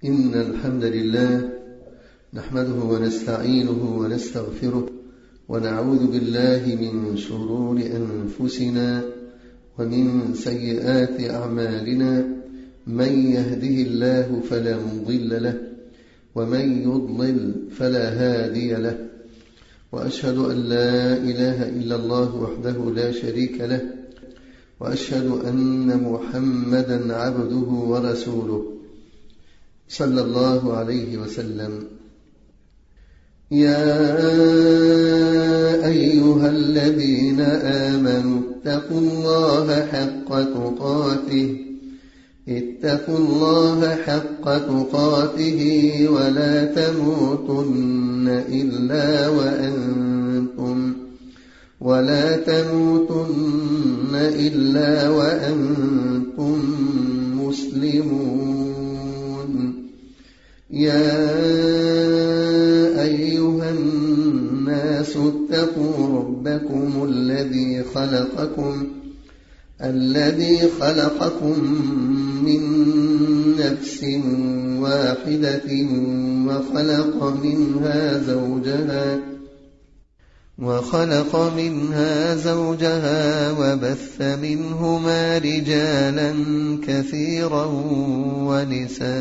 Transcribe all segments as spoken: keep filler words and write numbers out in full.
إن الحمد لله نحمده ونستعينه ونستغفره ونعوذ بالله من شرور أنفسنا ومن سيئات أعمالنا. من يهده الله فلا مضل له ومن يضلل فلا هادي له، وأشهد أن لا إله إلا الله وحده لا شريك له، وأشهد أن محمدا عبده ورسوله صلى الله عليه وسلم. يا أيها الذين آمنوا اتقوا الله حق تقاته اتقوا الله حق تقاته ولا تموتن إلا وأنتم ولا تموتن إلا وأنتم مسلمون. يا أيها الناس اتقوا ربكم الذي خلقكم الذي خلقكم من نفس واحدة وخلق منها زوجها وخلق منها زوجها وبث منهما رجالا كثيرا ونساء،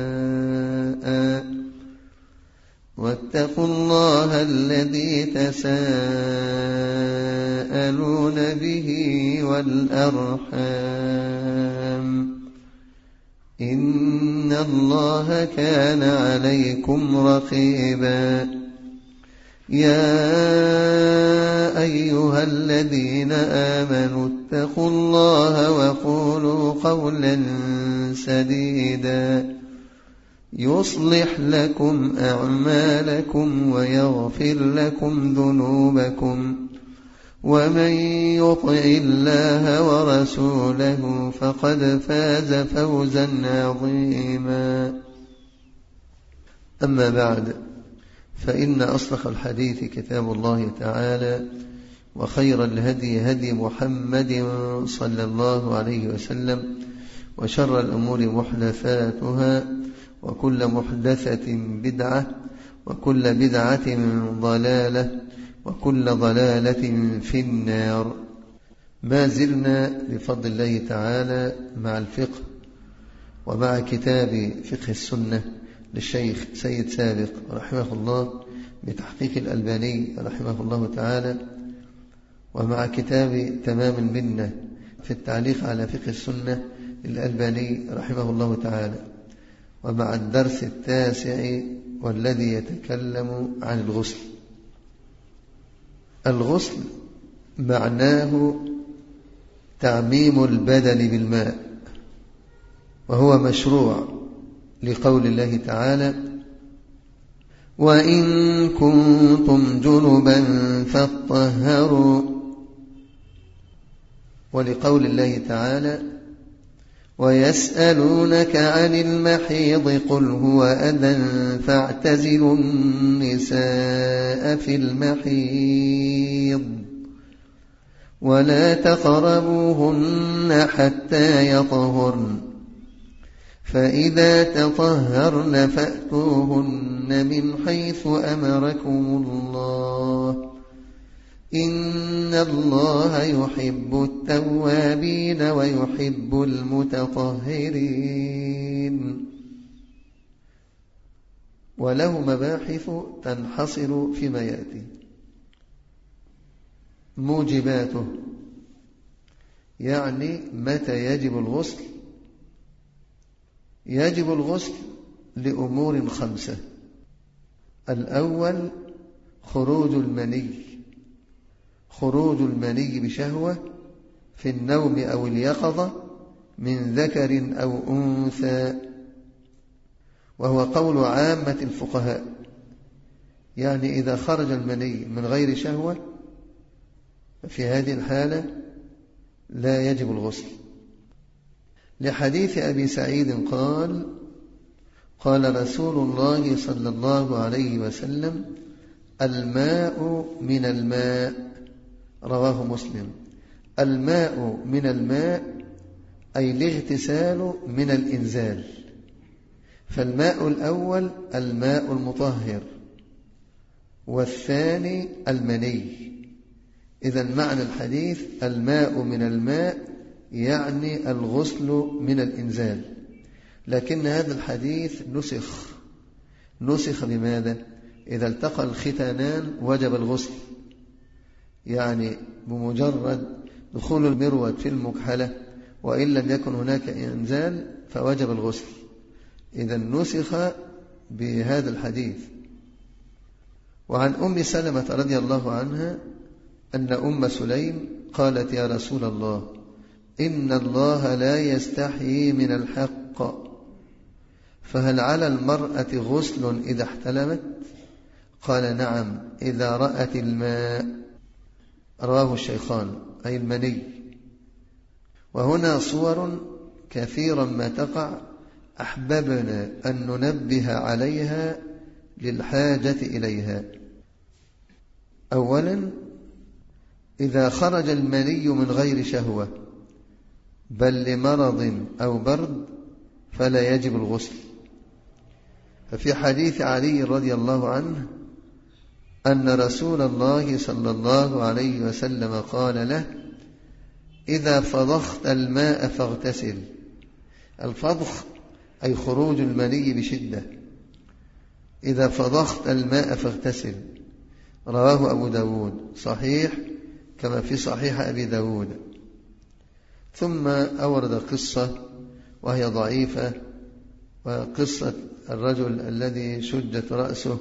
واتقوا الله الذي تساءلون به والأرحام، إن الله كان عليكم رقيبا. يا أيها الذين آمنوا اتقوا الله وقولوا قولا سديدا يصلح لكم أعمالكم ويغفر لكم ذنوبكم، ومن يطع الله ورسوله فقد فاز فوزا عظيما. أما بعد، فإن أصدق الحديث كتاب الله تعالى، وخير الهدي هدي محمد صلى الله عليه وسلم، وشر الأمور محدثاتها، وكل محدثة بدعة، وكل بدعة ضلالة، وكل ضلالة في النار. ما زلنا بفضل الله تعالى مع الفقه ومع كتاب فقه السنة للشيخ سيد سابق رحمه الله بتحقيق الألباني رحمه الله تعالى، ومع كتاب تمام المنة في التعليق على فقه السنة للألباني رحمه الله تعالى، ومع الدرس التاسع والذي يتكلم عن الغسل. الغسل معناه تعميم البدن بالماء، وهو مشروع لقول الله تعالى: وإن كنتم جنبا فاطهروا، ولقول الله تعالى: ويسألونك عن المحيض قل هو أذى فاعتزلوا النساء في المحيض ولا تقربوهن حتى يطهرن، فإذا تطهرن فأتوهن من حيث أمركم الله، إن الله يحب التوابين ويحب المتطهرين. وله مباحث تنحصر فيما يأتي. موجباته، يعني متى يجب الغسل؟ يجب الغسل لأمور خمسة. الأول خروج المني خروج المني بشهوة في النوم أو اليقظة من ذكر أو أنثى، وهو قول عامة الفقهاء، يعني إذا خرج المني من غير شهوة في هذه الحالة لا يجب الغسل، لحديث أبي سعيد قال: قال رسول الله صلى الله عليه وسلم: الماء من الماء، رواه مسلم. الماء من الماء أي الاغتسال من الإنزال، فالماء الأول الماء المطهر، والثاني المني. إذن معنى الحديث الماء من الماء يعني الغسل من الإنزال. لكن هذا الحديث نسخ نسخ بماذا؟ إذا التقى الختانان وجب الغسل، يعني بمجرد دخول المروة في المكحلة وإن لم يكن هناك إنزال فوجب الغسل. إذا نسخ بهذا الحديث. وعن أم سلمة رضي الله عنها أن أم سليم قالت يا رسول الله إن الله لا يستحيي من الحق، فهل على المرأة غسل إذا احتلمت؟ قال نعم إذا رأت الماء. رواه الشيخان، أي المني. وهنا صور كثيرا ما تقع أحببنا أن ننبه عليها للحاجة إليها. أولا إذا خرج المني من غير شهوة بل لمرض أو برد فلا يجب الغسل. ففي حديث علي رضي الله عنه أن رسول الله صلى الله عليه وسلم قال له إذا فضخت الماء فاغتسل. الفضخ أي خروج المني بشدة. إذا فضخت الماء فاغتسل. رواه أبو داود صحيح كما في صحيح أبي داود. ثم أورد قصة وهي ضعيفة، وقصة الرجل الذي شجت رأسه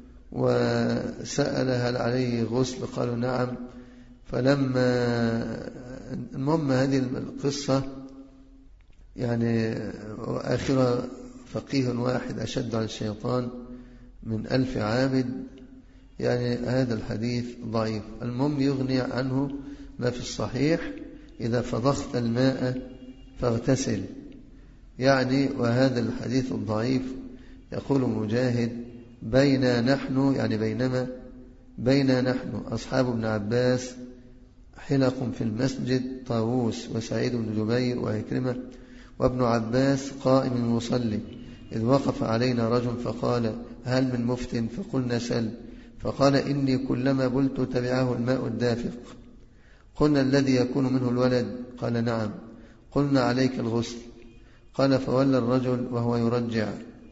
وسأل هل عليه غسل، قالوا نعم. فلما المهم هذه القصة يعني آخرها فقيه واحد أشد على الشيطان من ألف عابد، يعني هذا الحديث ضعيف. المهم يغني عنه ما في الصحيح إذا فضخت الماء فاغتسل، يعني وهذا الحديث الضعيف. يقول مجاهد بينا نحن، يعني بينما بينا نحن أصحاب ابن عباس حلق في المسجد، طاووس وسعيد بن جبير وعكرمة وابن عباس قائم يصلي، إذ وقف علينا رجل فقال هل من مفت؟ فقلنا سل. فقال إني كلما بلت تبعه الماء الدافق. قلنا الذي يكون منه الولد؟ قال نعم. قلنا عليك الغسل. قال فولى الرجل وهو يرجع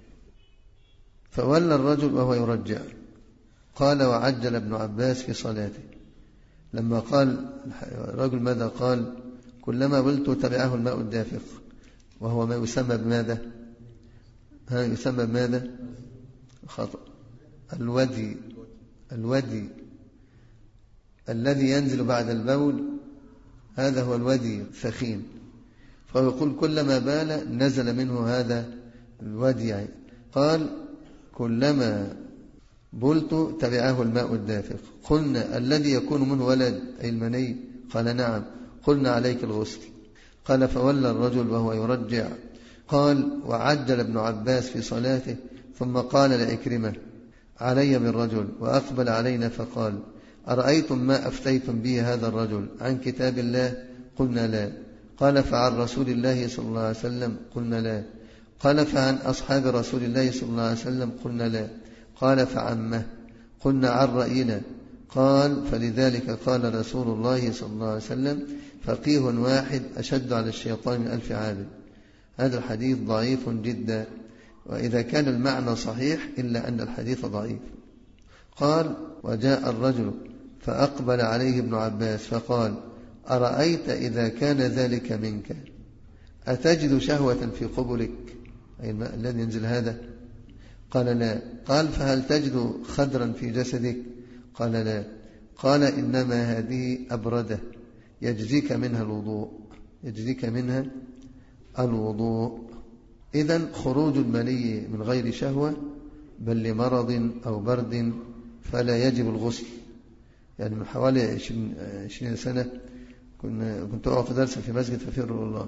فولى الرجل وهو يرجع قال وعجل ابن عباس في صلاته. لما قال الرجل ماذا قال؟ كلما بلت تبعه الماء الدافق، وهو ما يسمى بماذا؟ ها يسمى بماذا؟ خطأ. الودي الودي الذي ينزل بعد البول، هذا هو الودي الثخين. فهو يقول كلما بال نزل منه هذا الودي. قال كلما بلت تبعه الماء الدافق. قلنا الذي يكون منه ولد أي المني؟ قال نعم. قلنا عليك الغسل. قال فولى الرجل وهو يرجع. قال وعجل ابن عباس في صلاته ثم قال لعكرمة علي بالرجل، وأقبل علينا فقال أرأيتم ما أفتيتم به هذا الرجل عن كتاب الله؟ قلنا لا. قال فعن رسول الله صلى الله عليه وسلم؟ قلنا لا. قال فعن أصحاب رسول الله صلى الله عليه وسلم؟ قلنا لا. قال فعمه؟ قلنا عن رأينا. قال فلذلك قال رسول الله صلى الله عليه وسلم فقيه واحد أشد على الشيطان من ألف عابد. هذا الحديث ضعيف جدا، وإذا كان المعنى صحيح إلا أن الحديث ضعيف. قال وجاء الرجل فأقبل عليه ابن عباس فقال أرأيت إذا كان ذلك منك أتجد شهوة في قبلك، أي الماء الذي ينزل هذا؟ قال لا. قال فهل تجد خدرا في جسدك؟ قال لا. قال إنما هذه أبردة يجزيك منها الوضوء يجزيك منها الوضوء. إذن خروج المني من غير شهوة بل لمرض أو برد فلا يجب الغسل. يعني من حوالي عشرين سنة كنت أعطي درسا في مسجد ففر الله،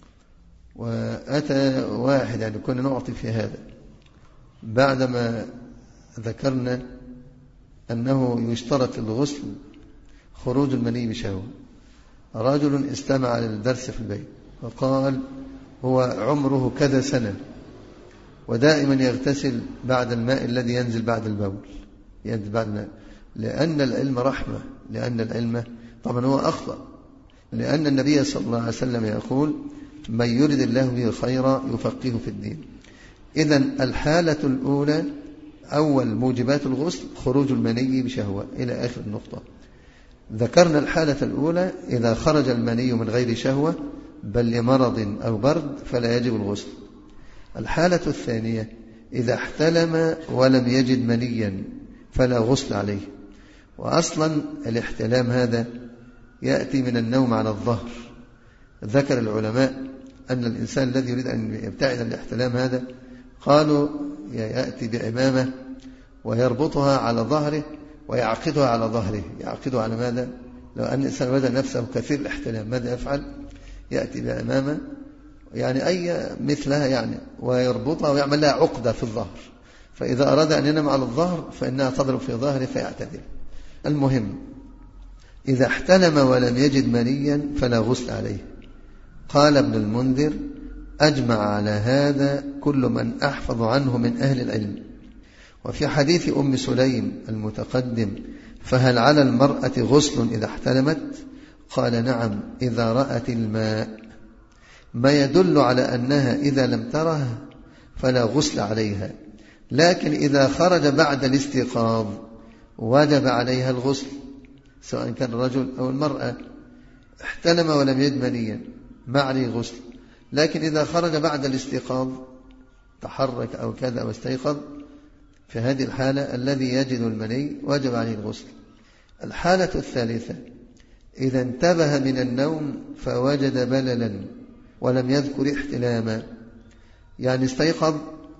وأتى واحد يعني كنا نعطي في هذا بعدما ذكرنا أنه يشترط الغسل خروج المني بشهوة. رجل استمع للدرس في البيت وقال هو عمره كذا سنة ودائما يغتسل بعد الماء الذي ينزل بعد البول، ينزل بعد الماء، لأن العلم رحمة، لأن العلم طبعا هو أخطأ، لأن النبي صلى الله عليه وسلم يقول من يرد الله به خيرا يفقهه في الدين. إذن الحالة الأولى أول موجبات الغسل خروج المني بشهوة إلى آخر النقطة. ذكرنا الحالة الأولى إذا خرج المني من غير شهوة بل لمرض أو برد فلا يجب الغسل. الحالة الثانية إذا احتلم ولم يجد منيا فلا غسل عليه. وأصلا الاحتلام هذا يأتي من النوم على الظهر. ذكر العلماء أن الإنسان الذي يريد أن يبتعد عن الاحتلام هذا قالوا يأتي بعمامة ويربطها على ظهره ويعقدها على ظهره. يعقدها على ماذا؟ لو أن الإنسان وجد نفسه كثير الاحتلام ماذا يفعل؟ يأتي بعمامة يعني أي مثلها يعني ويربطها ويعمل لها عقدة في الظهر، فإذا أراد أن ينام على الظهر فإنها تضرب في ظهره فيعتدل. المهم إذا احتلم ولم يجد منيا فلا غسل عليه. قال ابن المنذر أجمع على هذا كل من أحفظ عنه من أهل العلم. وفي حديث أم سليم المتقدم فهل على المرأة غسل إذا احتلمت؟ قال نعم إذا رأت الماء، ما يدل على أنها إذا لم تره فلا غسل عليها، لكن إذا خرج بعد الاستيقاظ وجب عليها الغسل، سواء كان الرجل أو المرأة. احتلم ولم يجد منيا ما عليه غسل، لكن إذا خرج بعد الاستيقاظ تحرك أو كذا أو استيقظ في هذه الحالة الذي يجد المني وجب عليه الغسل. الحالة الثالثة إذا انتبه من النوم فوجد بللا ولم يذكر احتلاما، يعني استيقظ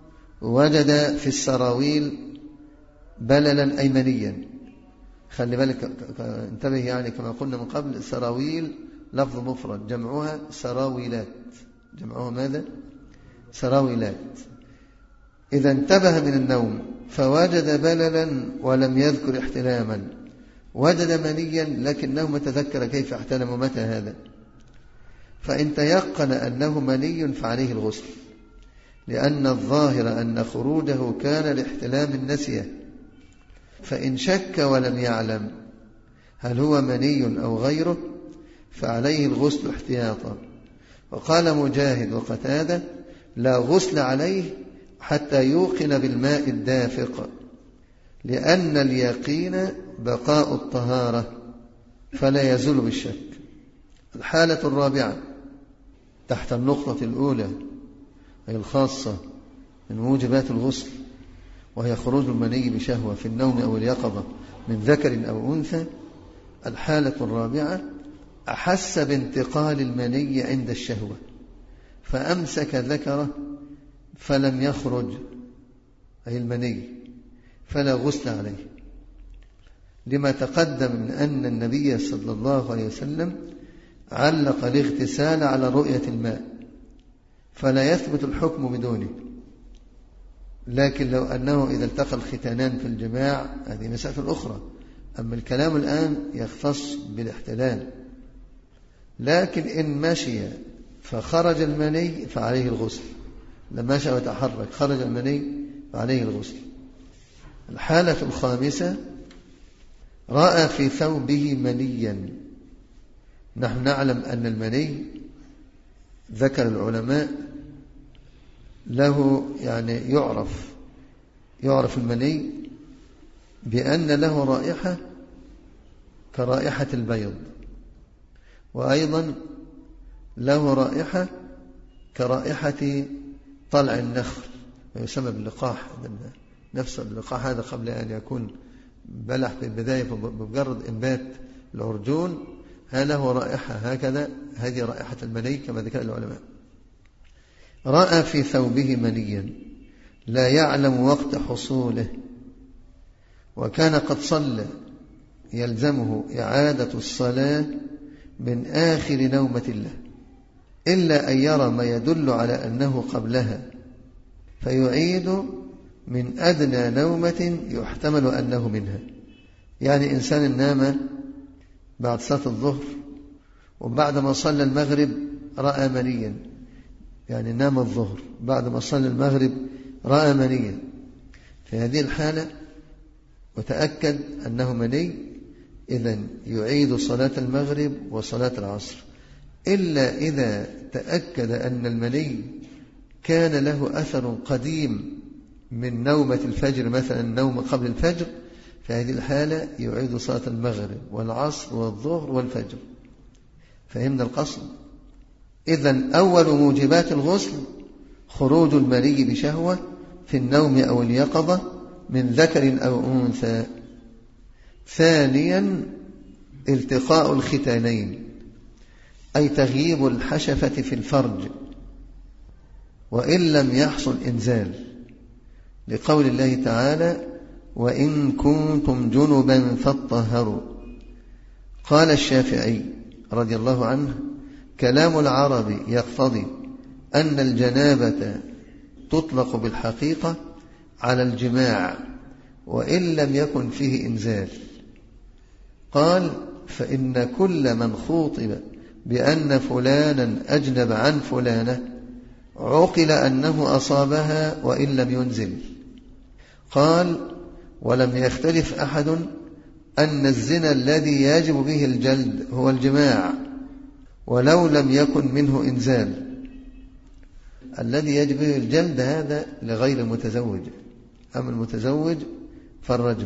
وجد في السراويل بللا أي منيا. خلي بالك انتبه، يعني كما قلنا من قبل السراويل لفظ مفرد جمعها سراويلات، جمعها ماذا؟ سراويلات. إذا انتبه من النوم فوجد بللا ولم يذكر احتلاما، وجد منيا لكنه ما تذكر كيف احتلم ومتى هذا، فإن تيقن أنه مني فعليه الغسل، لأن الظاهر أن خروجه كان لاحتلام النسية. فإن شك ولم يعلم هل هو مني أو غيره فعليه الغسل احتياطا. وقال مجاهد وقتادة لا غسل عليه حتى يوقن بالماء الدافق، لأن اليقين بقاء الطهارة فلا يزول بالشك. الحالة الرابعة تحت النقطة الأولى هي الخاصة من موجبات الغسل، وهي خروج المني بشهوة في النوم أو اليقظة من ذكر أو أنثى. الحالة الرابعة أحس بانتقال المني عند الشهوة فأمسك ذكره فلم يخرج أي المني فلا غسل عليه، لما تقدم من أن النبي صلى الله عليه وسلم علق الاغتسال على رؤية الماء فلا يثبت الحكم بدونه. لكن لو أنه إذا التقى الختانان في الجماع هذه مسألة أخرى، أما الكلام الآن يختص بالاحتلال. لكن إن مشي فخرج المني فعليه الغسل، لما مشى وتحرك خرج المني فعليه الغسل. الحالة الخامسة رأى في ثوبه منيا. نحن نعلم أن المني ذكر العلماء له يعني يعرف يعرف المني بأن له رائحة كرائحة البيض، وأيضا له رائحة كرائحة طلع النخل ويسمى باللقاح. نفس اللقاح هذا قبل أن يكون بلح في البداية بمجرد إنبات العرجون هذا هو رائحة هكذا، هذه رائحة المني كما ذكر العلماء. رأى في ثوبه منيا لا يعلم وقت حصوله، وكان قد صلى يلزمه إعادة الصلاة من آخر نومة له إلا أن يرى ما يدل على أنه قبلها فيعيد من أدنى نومة يحتمل أنه منها. يعني إنسان نام بعد صلاة الظهر وبعد ما صلى المغرب رأى منيا، يعني نام الظهر بعد ما صلى المغرب رأى منيا، في هذه الحالة وتأكد أنه مني، إذن يعيد صلاة المغرب وصلاة العصر، إلا إذا تأكد أن المني كان له أثر قديم من نومة الفجر، مثلا نوم قبل الفجر، في هذه الحالة يعيد صلاة المغرب والعصر والظهر والفجر. فهمنا القصد؟ إذن أول موجبات الغسل خروج المني بشهوة في النوم أو اليقظة من ذكر أو أنثى. ثانيا التقاء الختانين، أي تغييب الحشفة في الفرج وإن لم يحصل إنزال، لقول الله تعالى: وإن كنتم جنبا فاطهروا. قال الشافعي رضي الله عنه: كلام العرب يقتضي أن الجنابة تطلق بالحقيقة على الجماع وإن لم يكن فيه إنزال. قال: فإن كل من خوطب بأن فلانا أجنب عن فلانة عقل أنه أصابها وإن لم ينزل. قال: ولم يختلف أحد أن الزنا الذي يجب به الجلد هو الجماع ولو لم يكن منه إنزال. الذي يجب به الجلد هذا لغير المتزوج، أما المتزوج فالرجم.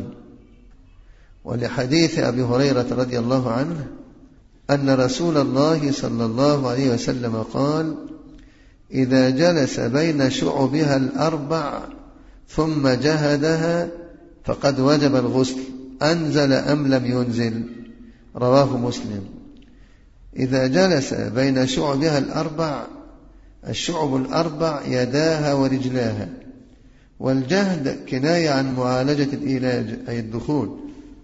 ولحديث أبي هريرة رضي الله عنه أن رسول الله صلى الله عليه وسلم قال: إذا جلس بين شعبها الأربع ثم جهدها فقد وجب الغسل، أنزل أم لم ينزل؟ رواه مسلم. إذا جلس بين شعبها الأربع، الشعب الأربع يداها ورجلاها، والجهد كناية عن معالجة الإيلاج أي الدخول.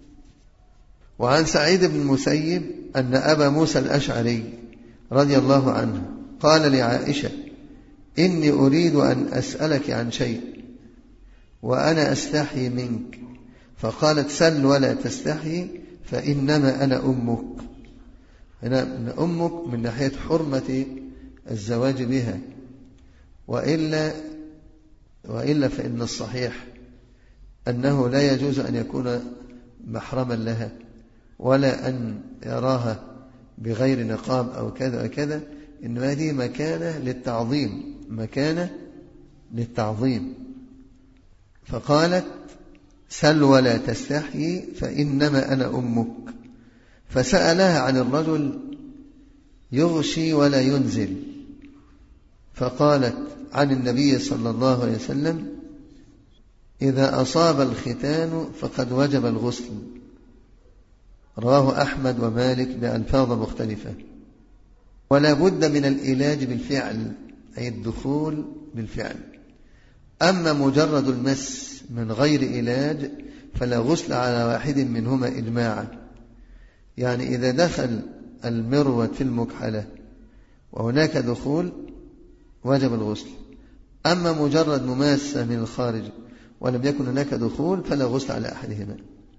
وعن سعيد بن المسيب أن أبا موسى الأشعري رضي الله عنه قال لعائشة: إني أريد أن أسألك عن شيء وأنا أستحي منك، فقالت: سل ولا تستحي فإنما أنا أمك. أنا أمك من ناحية حرمة الزواج بها، وإلا وإلا فإن الصحيح أنه لا يجوز أن يكون محرما لها ولا أن يراها بغير نقاب أو كذا وكذا، إنما هذه مكانة للتعظيم، مكانة للتعظيم. فقالت: سل ولا تستحي فإنما أنا أمك. فسألها عن الرجل يغشي ولا ينزل، فقالت عن النبي صلى الله عليه وسلم: إذا أصاب الختان فقد وجب الغسل. رواه أحمد ومالك بألفاظ مختلفة. ولا بد من العلاج بالفعل، أي الدخول بالفعل. أما مجرد المس من غير علاج فلا غسل على واحد منهما إجماعا. يعني إذا دخل المروة في المكحلة وهناك دخول وجب الغسل، أما مجرد مماسة من الخارج ولم يكن هناك دخول فلا غسل على أحدهما.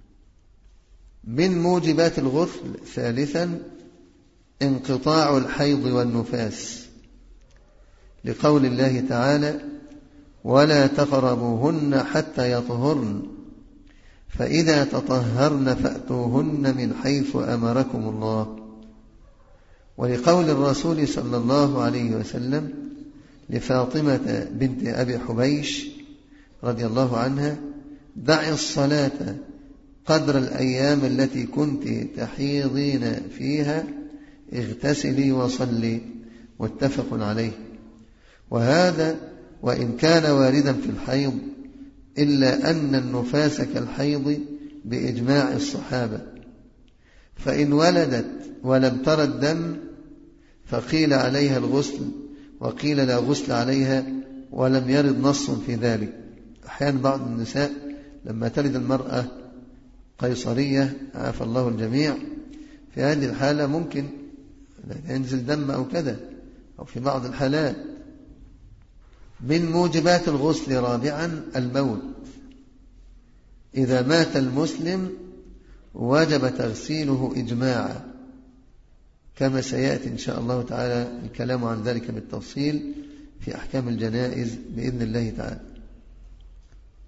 من موجبات الغسل ثالثا انقطاع الحيض والنفاس، لقول الله تعالى: ولا تقربوهن حتى يطهرن فإذا تطهرن فأتوهن من حيث أمركم الله. ولقول الرسول صلى الله عليه وسلم لفاطمة بنت أبي حبيش رضي الله عنها: دعي الصلاة قدر الأيام التي كنت تحيضين فيها، اغتسلي وصلي. متفق عليه. وهذا وإن كان واردا في الحيض، إلا أن النفاس كالحيض بإجماع الصحابة، فإن ولدت ولم تر الدم فقيل عليها الغسل وقيل لا غسل عليها، ولم يرد نص في ذلك. أحيانا بعض النساء لما تلد المرأة قيصرية عافى الله الجميع، في هذه الحالة ممكن ينزل دم أو كذا، أو في بعض الحالات. من موجبات الغسل رابعا الموت. إذا مات المسلم وجب تغسيله إجماعا، كما سيأتي إن شاء الله تعالى الكلام عن ذلك بالتفصيل في أحكام الجنائز بإذن الله تعالى.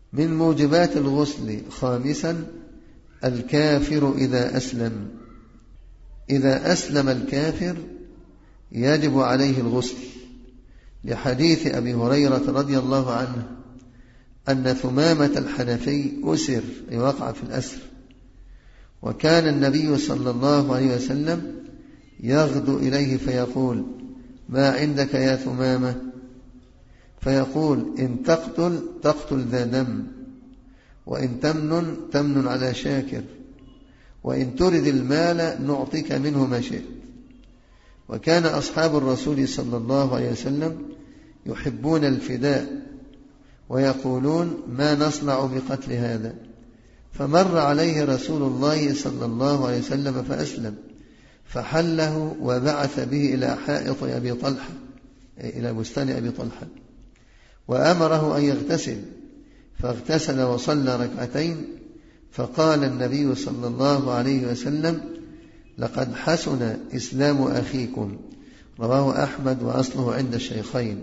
من موجبات الغسل خامسا الكافر إذا أسلم. إذا أسلم الكافر يجب عليه الغسل، لحديث أبي هريرة رضي الله عنه أن ثمامة الحنفي أسر، أي وقع في الأسر، وكان النبي صلى الله عليه وسلم يغدو إليه فيقول: ما عندك يا ثمامة؟ فيقول: إن تقتل تقتل ذا دم، وإن تمنن تمنن على شاكر، وإن ترد المال نعطيك منه ما شئت. وكان أصحاب الرسول صلى الله عليه وسلم يحبون الفداء ويقولون: ما نصنع بقتل هذا؟ فمر عليه رسول الله صلى الله عليه وسلم فأسلم، فحله وبعث به إلى حائط أبي طلحة، إلى بستان أبي طلحة، وأمره أن يغتسل، فاغتسل وصلى ركعتين. فقال النبي صلى الله عليه وسلم: لقد حسن إسلام أخيكم. رواه أحمد وأصله عند الشيخين.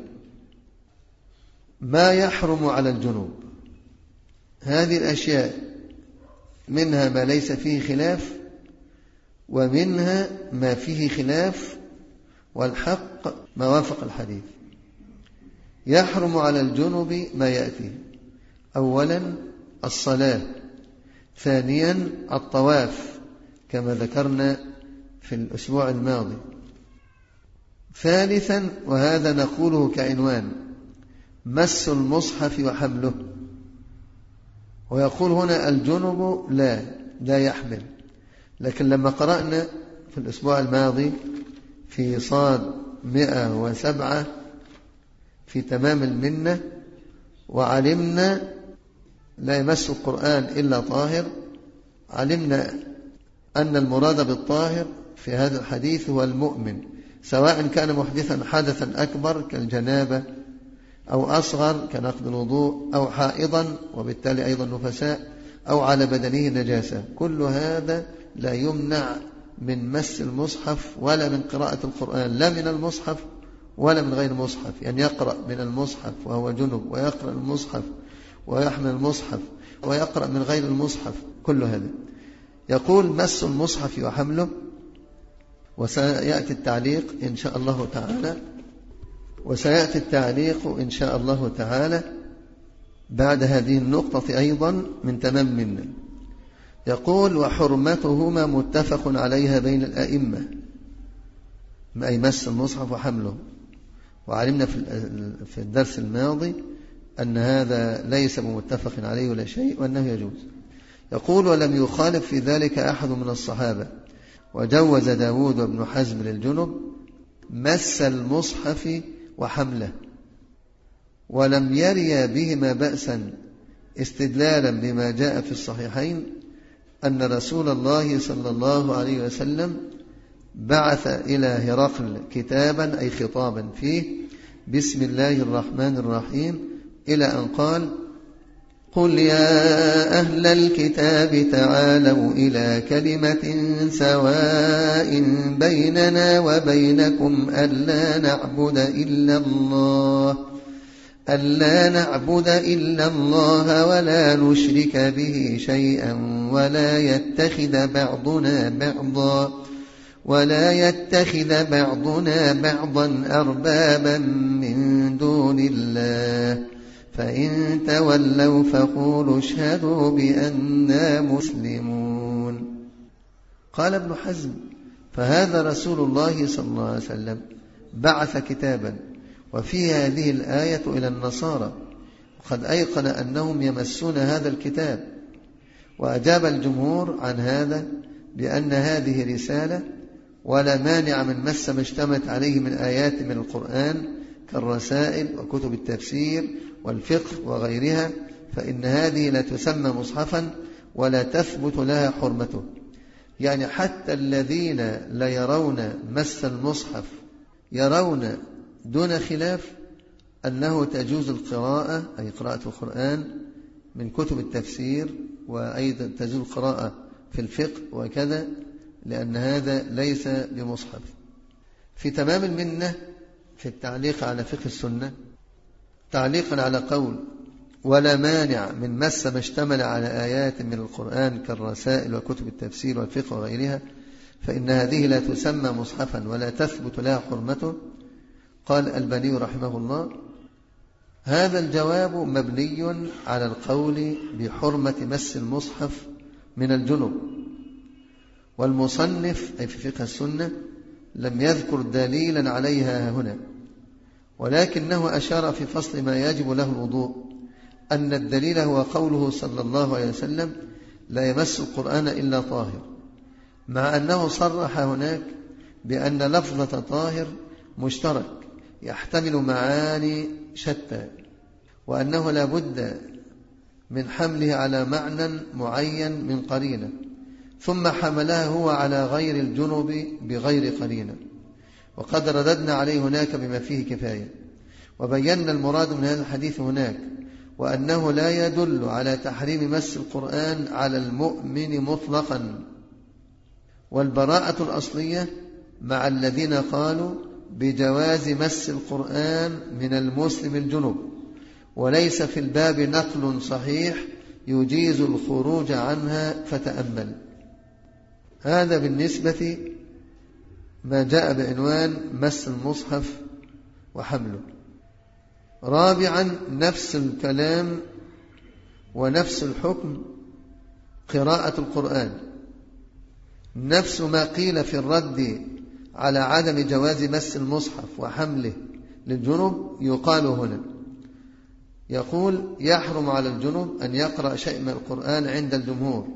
ما يحرم على الجنوب، هذه الأشياء منها ما ليس فيه خلاف، ومنها ما فيه خلاف، والحق ما وافق الحديث. يحرم على الجنوب ما يأتي: أولا الصلاة، ثانيا الطواف كما ذكرنا في الأسبوع الماضي، ثالثا وهذا نقوله كعنوان مس المصحف وحمله. ويقول هنا الجنب لا لا يحمل، لكن لما قرأنا في الأسبوع الماضي في صاد مئة وسبعة في تمام المنة وعلمنا لا يمس القرآن إلا طاهر، علمنا أن المراد بالطاهر في هذا الحديث هو المؤمن، سواء كان محدثا حدثا أكبر كالجنابة، أو أصغر كنقض الوضوء، أو حائضا وبالتالي أيضا نفساء، أو على بدنه نجاسة. كل هذا لا يمنع من مس المصحف ولا من قراءة القرآن، لا من المصحف ولا من غير المصحف، يعني يقرأ من المصحف وهو جنب، ويقرأ المصحف ويحمل المصحف، ويقرأ من غير المصحف، كل هذا. يقول مس المصحف وحمله، وسيأتي التعليق إن شاء الله تعالى وسيأتي التعليق إن شاء الله تعالى بعد هذه النقطة أيضا من تمام منا. يقول: وحرمتهما متفق عليها بين الأئمة، أي مس المصحف وحمله. وعلمنا في الدرس الماضي أن هذا ليس بمتفق عليه ولا شيء، وأنه يجوز. يقول: ولم يخالف في ذلك أحد من الصحابة، وجوز داود وابن حزم للجنب مس المصحف وحمله، ولم يري بهما بأسا، استدلالا بما جاء في الصحيحين أن رسول الله صلى الله عليه وسلم بعث إلى هرقل كتابا أي خطابا فيه بسم الله الرحمن الرحيم، إلى أن قال: قل يا أهل الكتاب تعالوا إلى كلمة سواء بيننا وبينكم ألا نعبد إلا الله ألا نعبد إلا الله ولا نشرك به شيئا ولا يتخذ بعضنا بعضا ولا يتخذ بعضنا بعضا أربابا من دون الله، فإن تولوا فقولوا اشهدوا بأننا مسلمون. قال ابن حزم: فهذا رسول الله صلى الله عليه وسلم بعث كتابا وفي هذه الآية إلى النصارى، وقد أيقن أنهم يمسون هذا الكتاب. وأجاب الجمهور عن هذا بأن هذه رسالة، ولا مانع من مس ما اشتمت عليه من آيات من القرآن كالرسائل وكتب التفسير والفقه وغيرها، فإن هذه لا تسمى مصحفا ولا تثبت لها حرمته. يعني حتى الذين لا يرون مس المصحف يرون دون خلاف أنه تجوز القراءة، أي قراءة القرآن من كتب التفسير، وأيضا تجوز القراءة في الفقه وكذا، لأن هذا ليس بمصحف. في تمام المنة في التعليق على فقه السنة، تعليقا على قول ولا مانع من مس ما اشتمل على آيات من القرآن كالرسائل وكتب التفسير والفقه وغيرها، فإن هذه لا تسمى مصحفا ولا تثبت لها حرمته. قال الألباني رحمه الله: هذا الجواب مبني على القول بحرمة مس المصحف من الجنب، والمصنف أي في فقه السنة لم يذكر دليلا عليها هنا، ولكنه أشار في فصل ما يجب له الوضوء أن الدليل هو قوله صلى الله عليه وسلم: لا يمس القرآن إلا طاهر، مع أنه صرح هناك بأن لفظة طاهر مشترك يحتمل معاني شتى، وأنه لا بد من حمله على معنى معين من قرينة، ثم حملها هو على غير الجنب بغير قرينة، وقد رددنا عليه هناك بما فيه كفاية، وبينا المراد من هذا الحديث هناك، وأنه لا يدل على تحريم مس القرآن على المؤمن مطلقا. والبراءة الأصلية مع الذين قالوا بجواز مس القرآن من المسلم الجنب، وليس في الباب نقل صحيح يجيز الخروج عنها، فتأمل. هذا بالنسبة ما جاء بعنوان مس المصحف وحمله. رابعا، نفس الكلام ونفس الحكم قراءة القرآن، نفس ما قيل في الرد على عدم جواز مس المصحف وحمله للجنب يقال هنا. يقول: يحرم على الجنب أن يقرأ شيء من القرآن عند الجمهور،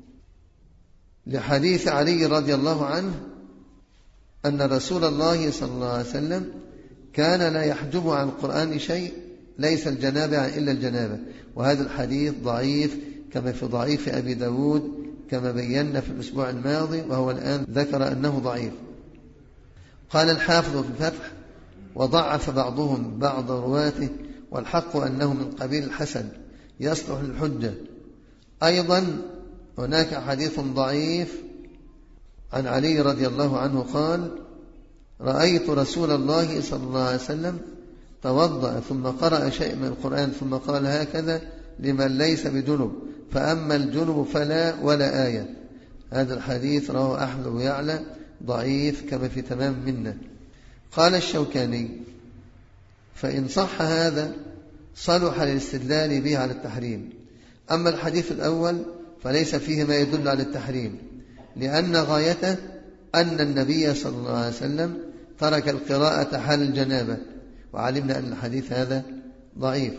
لحديث علي رضي الله عنه أن رسول الله صلى الله عليه وسلم كان لا يحجب عن القرآن شيء ليس الجنابة إلا الجنابة، وهذا الحديث ضعيف كما في ضعيف أبي داود كما بينا في الأسبوع الماضي، وهو الآن ذكر أنه ضعيف. قال الحافظ في الفتح: وضعف بعضهم بعض رواته، والحق أنه من قبيل الحسن يصلح للحجة. أيضا هناك حديث ضعيف عن علي رضي الله عنه قال: رأيت رسول الله صلى الله عليه وسلم توضأ ثم قرأ شيء من القرآن ثم قال: هكذا لمن ليس بجنب، فأما الجنب فلا ولا آية. هذا الحديث رواه أحمد ويعلى ضعيف كما في تمام منه. قال الشوكاني: فإن صح هذا صلح للاستدلال به على التحريم. أما الحديث الأول فليس فيه ما يدل على التحريم، لأن غايته أن النبي صلى الله عليه وسلم ترك القراءة حال الجنابة، وعلمنا أن الحديث هذا ضعيف،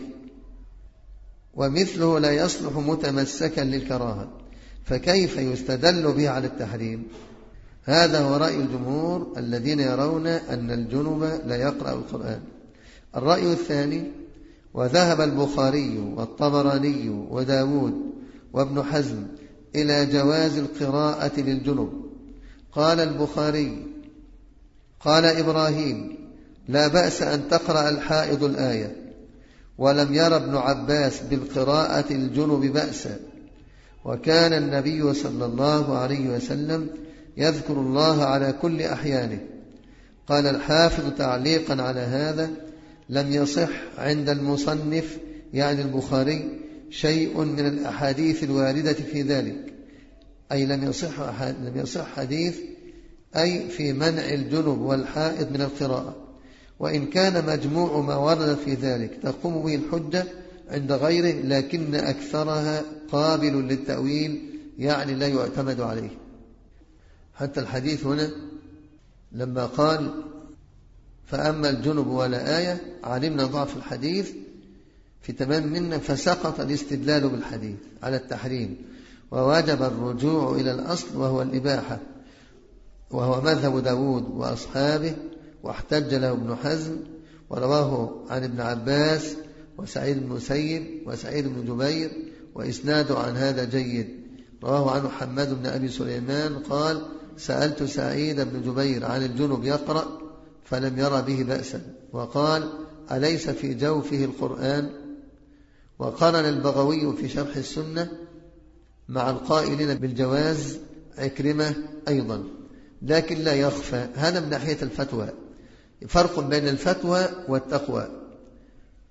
ومثله لا يصلح متمسكا للكراهة، فكيف يستدل به على التحريم؟ هذا هو رأي الجمهور الذين يرون أن الجنب لا يقرأ القرآن. الرأي الثاني: وذهب البخاري والطبراني وداود وابن حزم إلى جواز القراءة للجنب. قال البخاري: قال إبراهيم: لا بأس أن تقرأ الحائض الآية، ولم ير ابن عباس بالقراءة الجنب بأسا، وكان النبي صلى الله عليه وسلم يذكر الله على كل أحيانه. قال الحافظ تعليقا على هذا: لم يصح عند المصنف يعني البخاري شيء من الأحاديث الواردة في ذلك، أي لم يصح لم يصح حديث أي في منع الجنب والحائض من القراءة، وإن كان مجموع ما ورد في ذلك تقوم به الحجة عند غيره، لكن أكثرها قابل للتأويل، يعني لا يعتمد عليه. حتى الحديث هنا لما قال: فأما الجنب ولا آية، علمنا ضعف الحديث في تمام منا، فسقط الاستدلال بالحديث على التحريم، ووجب الرجوع إلى الأصل وهو الإباحة، وهو مذهب داود وأصحابه، واحتج له ابن حزم، ورواه عن ابن عباس وسعيد بن مسيب وسعيد بن جبير، وإسناده عن هذا جيد. رواه عنه حماد بن أبي سليمان قال: سألت سعيد بن جبير عن الجنب يقرأ فلم يرى به بأسا، وقال: أليس في جوفه القرآن؟ وقرن البغوي في شرح السنة مع القائلين بالجواز عكرمة أيضا، لكن لا يخفى هذا من ناحية الفتوى. فرق بين الفتوى والتقوى.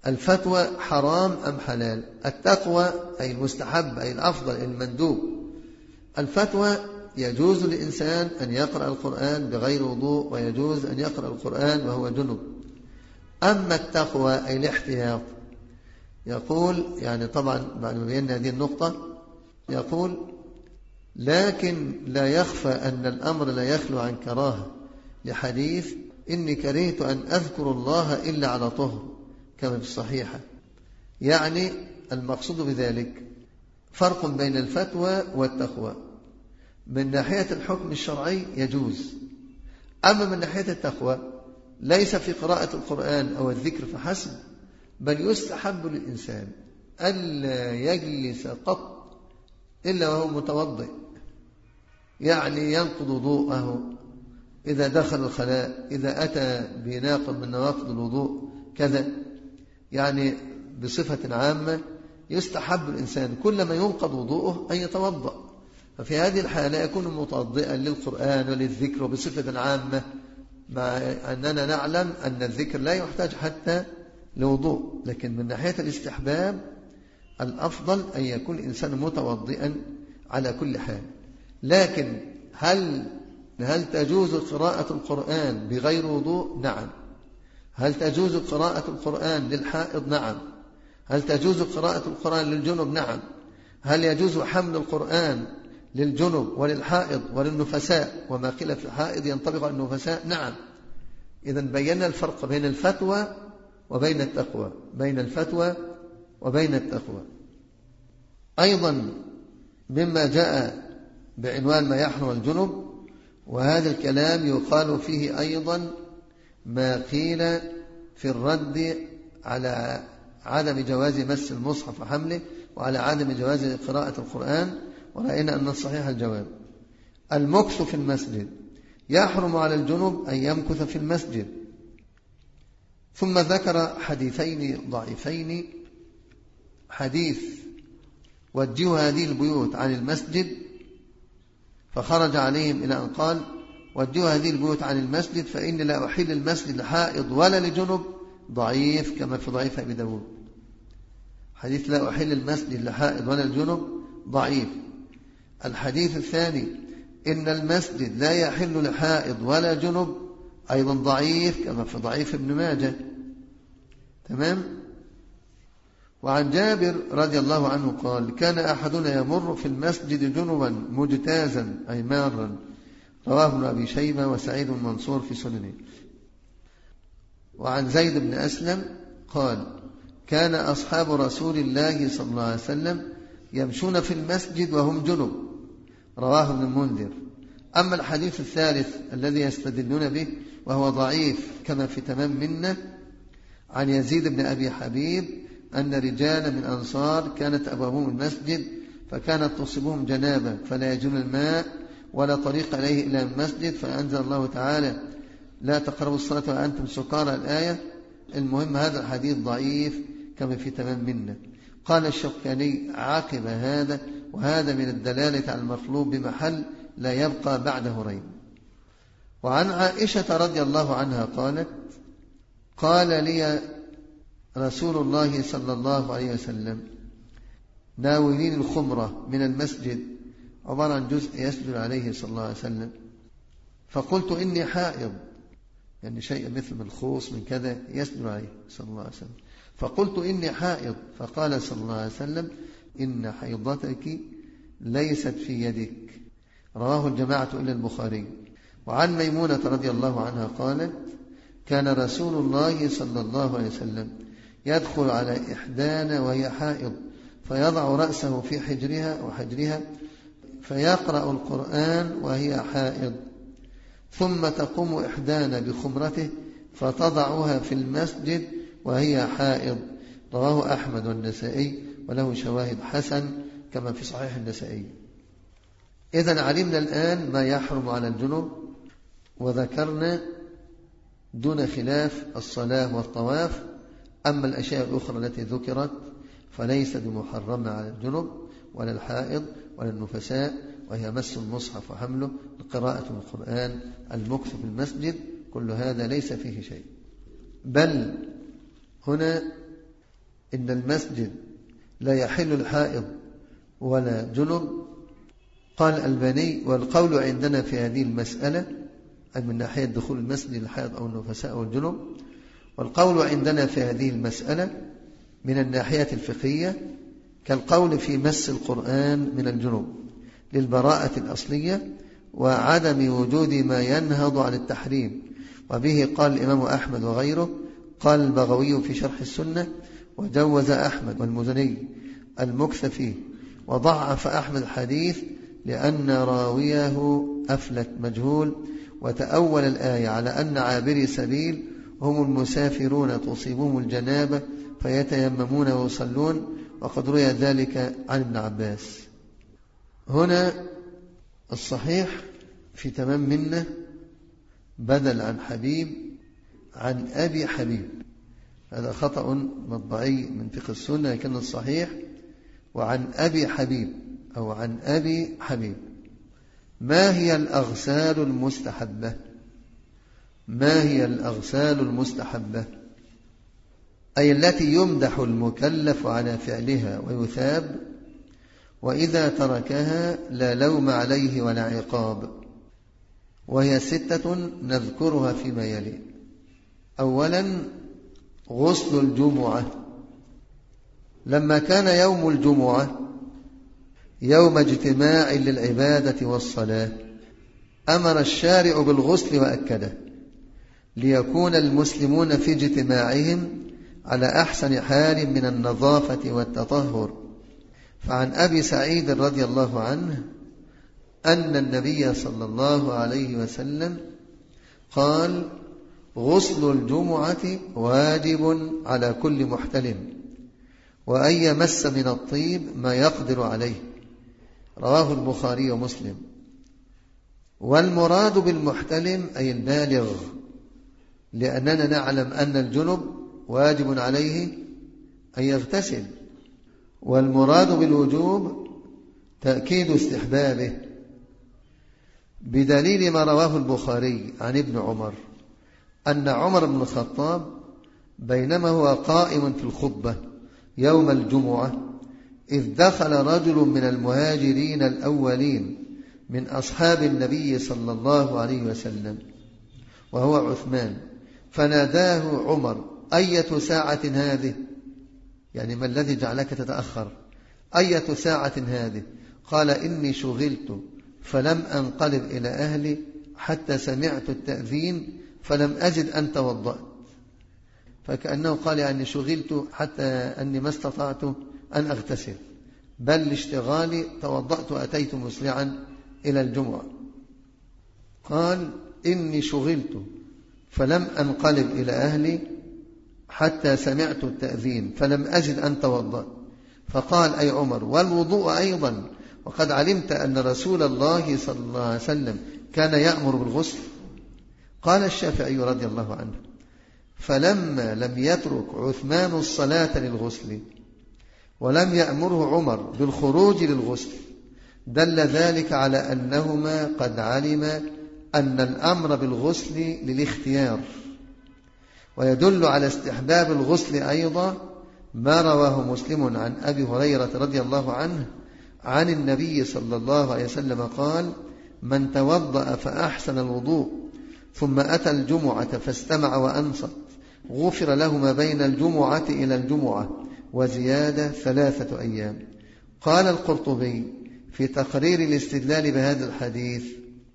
الفتوى حرام أم حلال؟ التقوى أي المستحب أي الأفضل المندوب. الفتوى يجوز للإنسان أن يقرأ القرآن بغير وضوء، ويجوز أن يقرأ القرآن وهو جنب. أما التقوى أي الاحتياط، يقول يعني طبعا بعد ما بينا هذه النقطة يقول: لكن لا يخفى أن الأمر لا يخلو عن كراهة، لحديث إني كرهت أن أذكر الله إلا على طهر كما في الصحيحة. يعني المقصود بذلك فرق بين الفتوى والتقوى. من ناحية الحكم الشرعي يجوز، أما من ناحية التقوى ليس في قراءة القرآن أو الذكر فحسب، بل يستحب للإنسان ألا يجلس قط إلا وهو متوضئ، يعني ينقض وضوءه إذا دخل الخلاء، إذا أتى بناقض من نواقض الوضوء كذا، يعني بصفة عامة يستحب الإنسان كلما ينقض وضوءه أن يتوضأ. ففي هذه الحالة يكون متوضئا للقرآن وللذكر بصفة عامة، مع أننا نعلم أن الذكر لا يحتاج حتى لوضوء، لكن من ناحية الاستحباب الأفضل أن يكون الإنسان متوضئا على كل حال. لكن هل هل تجوز قراءة القرآن بغير وضوء؟ نعم. هل تجوز قراءة القرآن للحائض؟ نعم. هل تجوز قراءة القرآن للجنب؟ نعم. هل يجوز حمل القرآن للجنب وللحائض وللنفساء؟ وما قيل في الحائض ينطبق على النفساء. نعم. إذن بينا الفرق بين الفتوى وبين التقوى، بين الفتوى وبين التقوى. أيضا مما جاء بعنوان ما يحرم الجنب، وهذا الكلام يقال فيه أيضا ما قيل في الرد على عدم جواز مس المصحف وحمله، وعلى عدم جواز قراءة القرآن، ورأينا أن الصحيح الجواب. المكث في المسجد، يحرم على الجنب أن يمكث في المسجد. ثم ذكر حديثين ضعيفين: حديث وجهوا هذه البيوت عن المسجد فخرج عليهم إلى أن قال: وجهوا هذه البيوت عن المسجد فإني لا أحل المسجد لحائض ولا لجنب، ضعيف كما في ضعيف أبي داود. حديث لا أحل المسجد لحائض ولا لجنب ضعيف. الحديث الثاني: إن المسجد لا يحل لحائض ولا جنب، أيضا ضعيف كما في ضعيف ابن ماجه. تمام. وعن جابر رضي الله عنه قال: كان أحدنا يمر في المسجد جنبا مجتازا أي مارا، رواه ابن أبي شيبة وسعيد بن منصور في سننه. وعن زيد بن أسلم قال: كان أصحاب رسول الله صلى الله عليه وسلم يمشون في المسجد وهم جنب، رواه ابن المنذر. أما الحديث الثالث الذي يستدلون به وهو ضعيف كما في تمام منه، عن يزيد بن أبي حبيب أن رجالا من أنصار كانت أبوابهم المسجد فكانت تصيبهم جنابة فلا يجدون الماء ولا طريق إليه إلى المسجد، فأنزل الله تعالى: لا تقربوا الصلاة وأنتم سكارى، الآية. المهم هذا الحديث ضعيف كما في تمام منه. قال الشوكاني عقب هذا: وهذا من الدلالة على المطلوب بمحل لا يبقى بعده ريب. وعن عائشة رضي الله عنها قالت: قال لي رسول الله صلى الله عليه وسلم: ناولين الخمرة من المسجد، عبارة عن جزء يسجد عليه صلى الله عليه وسلم، فقلت إني حائض، يعني شيء مثل من خوص من كذا يسجد عليه صلى الله عليه وسلم، فقلت إني حائض، فقال صلى الله عليه وسلم: إن حيضتك ليست في يدك، رواه الجماعة إلا البخاري. وعن ميمونة رضي الله عنها قالت: كان رسول الله صلى الله عليه وسلم يدخل على إحدانا وهي حائض فيضع رأسه في حجرها وحجرها فيقرأ القرآن وهي حائض، ثم تقوم إحدانا بخمرته فتضعها في المسجد وهي حائض، رواه أحمد والنسائي وله شواهد حسن كما في صحيح النسائي. إذن علمنا الآن ما يحرم على الجنوب، وذكرنا دون خلاف الصلاة والطواف. أما الأشياء الأخرى التي ذكرت فليس بمحرمة على الجنوب ولا الحائض ولا النفساء، وهي مس المصحف وحمله، قراءة القرآن، المكث في المسجد، كل هذا ليس فيه شيء. بل هنا إن المسجد لا يحل الحائض ولا جنب. قال الألباني: والقول عندنا في هذه المسألة، أي من ناحية دخول المسجد للحائض أو النفساء أو الجنب، والقول عندنا في هذه المسألة من الناحية الفقهية كالقول في مس القرآن من الجنوب للبراءة الأصلية وعدم وجود ما ينهض عن التحريم. وبه قال الإمام أحمد وغيره. قال البغوي في شرح السنة: وجوز أحمد والمزني المكث فيه، وضعف أحمد الحديث لأن راويه أفلت مجهول، وتأول الآية على أن عابري سبيل هم المسافرون تصيبهم الجنابة فيتيممون ويصلون، وقد روي ذلك عن ابن عباس. هنا الصحيح في تمام منه بدل عن حبيب عن أبي حبيب، هذا خطأ مطبعي من فقه السنة، لكن الصحيح وعن أبي حبيب أو عن أبي حبيب. ما هي الأغسال المستحبة؟ ما هي الأغسال المستحبة؟ أي التي يمدح المكلف على فعلها ويثاب، وإذا تركها لا لوم عليه ولا عقاب، وهي ستة نذكرها فيما يلي. أولا غسل الجمعة. لما كان يوم الجمعة يوم اجتماع للعبادة والصلاة أمر الشارع بالغسل وأكده ليكون المسلمون في اجتماعهم على أحسن حال من النظافة والتطهر. فعن أبي سعيد رضي الله عنه أن النبي صلى الله عليه وسلم قال: غسل الجمعة واجب على كل محتلم، وأن يمس من الطيب ما يقدر عليه. رواه البخاري ومسلم. والمراد بالمحتلم أي البالغ، لأننا نعلم أن الجنب واجب عليه أن يغتسل، والمراد بالوجوب تأكيد استحبابه، بدليل ما رواه البخاري عن ابن عمر أن عمر بن الخطاب بينما هو قائم في الخطبة يوم الجمعة إذ دخل رجل من المهاجرين الأولين من أصحاب النبي صلى الله عليه وسلم وهو عثمان، فناداه عمر: أية ساعة هذه؟ يعني ما الذي جعلك تتأخر؟ أية ساعة هذه؟ قال: إني شغلت فلم أنقلب إلى أهلي حتى سمعت التأذين فلم أجد أن توضأت. فكأنه قال: يعني شغلت حتى أني ما استطعت أن أغتسل، بل لاشتغالي توضأت وأتيت مسرعا إلى الجمعة. قال: إني شغلت فلم أنقلب إلى أهلي حتى سمعت التأذين فلم أجد أن توضأت. فقال: أي عمر، والوضوء أيضا، وقد علمت أن رسول الله صلى الله عليه وسلم كان يأمر بالغسل. قال الشافعي رضي الله عنه: فلما لم يترك عثمان الصلاة للغسل ولم يأمره عمر بالخروج للغسل دل ذلك على أنهما قد علم أن الأمر بالغسل للاختيار. ويدل على استحباب الغسل أيضا ما رواه مسلم عن أبي هريرة رضي الله عنه عن النبي صلى الله عليه وسلم قال: من توضأ فأحسن الوضوء ثم أتى الجمعة فاستمع وأنصت غفر له ما بين الجمعة إلى الجمعة، وزيادة ثلاثة أيام. قال القرطبي في تقرير الاستدلال بهذا الحديث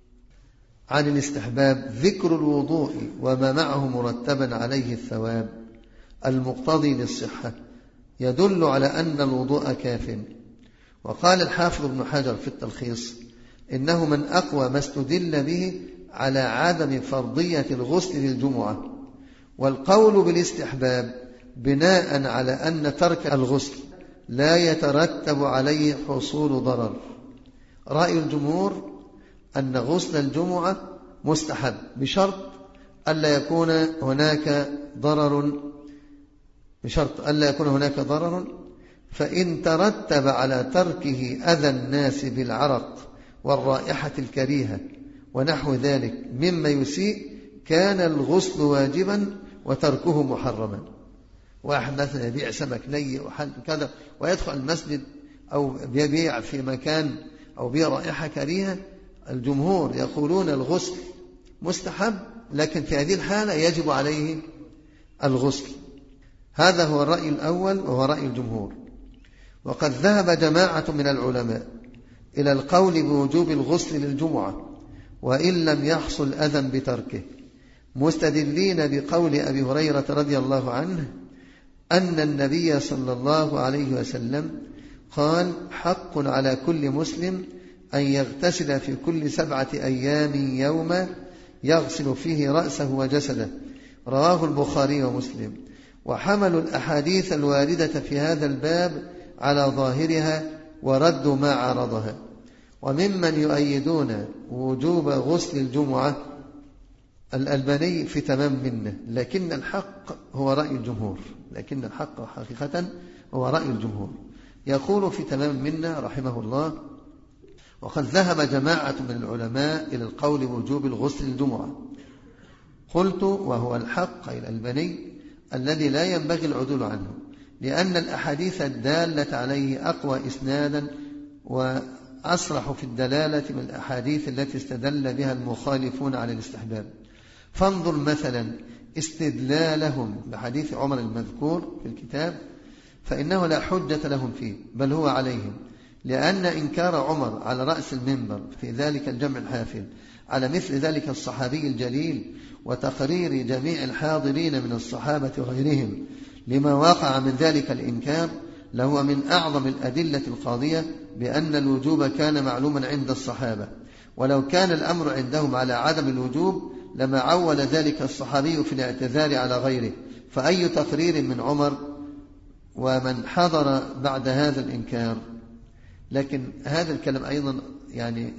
عن الاستحباب: ذكر الوضوء وما معه مرتبا عليه الثواب المقتضي للصحة يدل على أن الوضوء كاف. وقال الحافظ ابن حجر في التلخيص: إنه من أقوى ما استدل به على عدم فرضية الغسل للجمعة، والقول بالاستحباب بناء على أن ترك الغسل لا يترتب عليه حصول ضرر. رأي الجمهور أن غسل الجمعة مستحب بشرط ألا يكون هناك ضرر بشرط ألا يكون هناك ضرر فإن ترتب على تركه أذى الناس بالعرق والرائحة الكريهة ونحو ذلك مما يسيء كان الغسل واجبا وتركه محرما. واحد مثلا يبيع سمك ني وكذا ويدخل المسجد أو يبيع في مكان أو بيع رائحة كريهة، الجمهور يقولون الغسل مستحب، لكن في هذه الحالة يجب عليه الغسل. هذا هو الرأي الأول وهو رأي الجمهور. وقد ذهب جماعة من العلماء إلى القول بوجوب الغسل للجمعة وإن لم يحصل أذى بتركه، مستدلين بقول أبي هريرة رضي الله عنه أن النبي صلى الله عليه وسلم قال: حق على كل مسلم أن يغتسل في كل سبعة أيام يوما يغسل فيه رأسه وجسده، رواه البخاري ومسلم. وحملوا الأحاديث الواردة في هذا الباب على ظاهرها وردوا ما عارضها. وممن يؤيدون وجوب غسل الجمعة الألباني في تمام منه، لكن الحق هو رأي الجمهور، لكن الحق حقيقة هو رأي الجمهور. يقول في تمام منه رحمه الله: وقد ذهب جماعة من العلماء إلى القول بوجوب الغسل الجمعة. قلت: وهو الحق أي الألباني الذي لا ينبغي العدول عنه، لأن الأحاديث الدالة عليه أقوى إسنادا وأصرح في الدلالة من الأحاديث التي استدل بها المخالفون على الاستحباب. فانظر مثلا استدلالهم بحديث عمر المذكور في الكتاب، فإنه لا حجة لهم فيه بل هو عليهم، لأن إنكار عمر على رأس المنبر في ذلك الجمع الحافل على مثل ذلك الصحابي الجليل وتقرير جميع الحاضرين من الصحابة وغيرهم لما وقع من ذلك الإنكار لهو من أعظم الأدلة القاضية بأن الوجوب كان معلوما عند الصحابة، ولو كان الأمر عندهم على عدم الوجوب لما عول ذلك الصحابي في الاعتذار على غيره، فأي تقرير من عمر ومن حضر بعد هذا الإنكار. لكن هذا الكلام أيضا يعني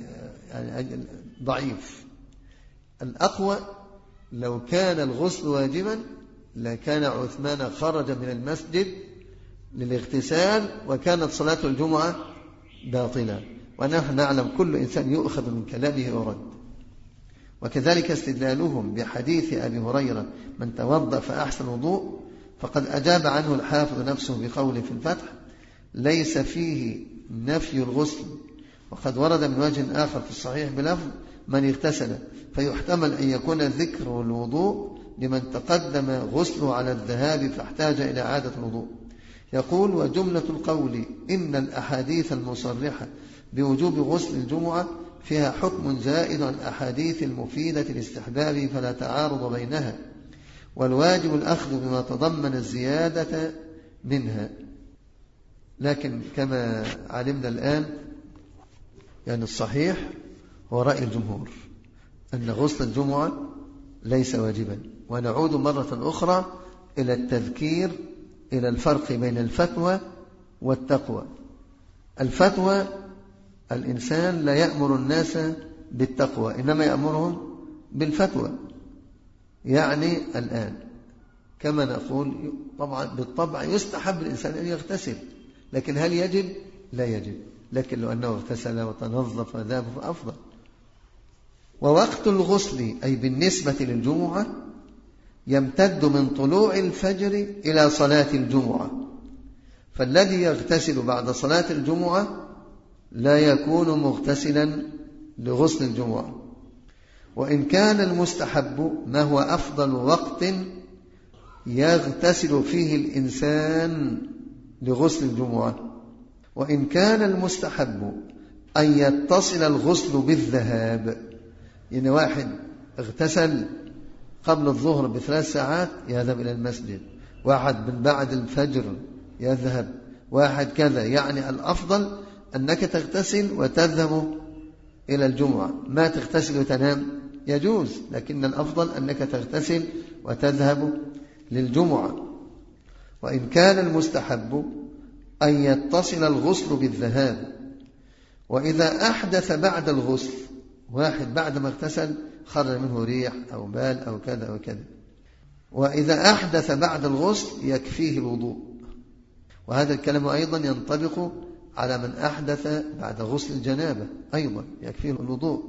ضعيف. الأقوى لو كان الغسل واجبا لكان عثمان خرج من المسجد للاغتسال وكانت صلاة الجمعة باطلة، ونحن نعلم كل إنسان يؤخذ من كلامه ورد. وكذلك استدلالهم بحديث أبي هريرة: من توضأ فأحسن وضوء، فقد أجاب عنه الحافظ نفسه بقوله في الفتح: ليس فيه نفي الغسل، وقد ورد من وجه آخر في الصحيح بلفظ من اغتسل، فيحتمل أن يكون ذكر الوضوء لمن تقدم غسله على الذهاب فاحتاج إلى إعادة الوضوء. يقول: وجملة القول إن الأحاديث المصرحة بوجوب غسل الجمعة فيها حكم زائد عن الأحاديث المفيدة للاستحباب فلا تعارض بينها، والواجب الأخذ بما تضمن الزيادة منها. لكن كما علمنا الآن يعني الصحيح هو رأي الجمهور أن غسل الجمعة ليس واجبا. ونعود مرة أخرى إلى التذكير إلى الفرق بين الفتوى والتقوى. الفتوى الإنسان لا يأمر الناس بالتقوى، إنما يأمرهم بالفتوى. يعني الآن كما نقول طبعا بالطبع يستحب الإنسان أن يغتسل، لكن هل يجب؟ لا يجب، لكن لو أنه اغتسل وتنظف وذاب فأفضل. ووقت الغسل أي بالنسبة للجمعة يمتد من طلوع الفجر إلى صلاة الجمعة، فالذي يغتسل بعد صلاة الجمعة لا يكون مغتسلا لغسل الجمعة. وإن كان المستحب ما هو أفضل وقت يغتسل فيه الإنسان لغسل الجمعة، وإن كان المستحب أن يتصل الغسل بالذهاب، يعني واحد اغتسل قبل الظهر بثلاث ساعات يذهب إلى المسجد، واحد من بعد الفجر يذهب، واحد كذا، يعني الأفضل أنك تغتسل وتذهب إلى الجمعة. ما تغتسل وتنام يجوز، لكن الأفضل أنك تغتسل وتذهب للجمعة. وإن كان المستحب أن يتصل الغسل بالذهاب، وإذا أحدث بعد الغسل، واحد بعد ما اغتسل خرج منه ريح أو بال أو كذا أو كذا، وإذا أحدث بعد الغسل يكفيه الوضوء. وهذا الكلام أيضا ينطبق على من أحدث بعد غسل الجنابة، أيضا يكفيه الوضوء.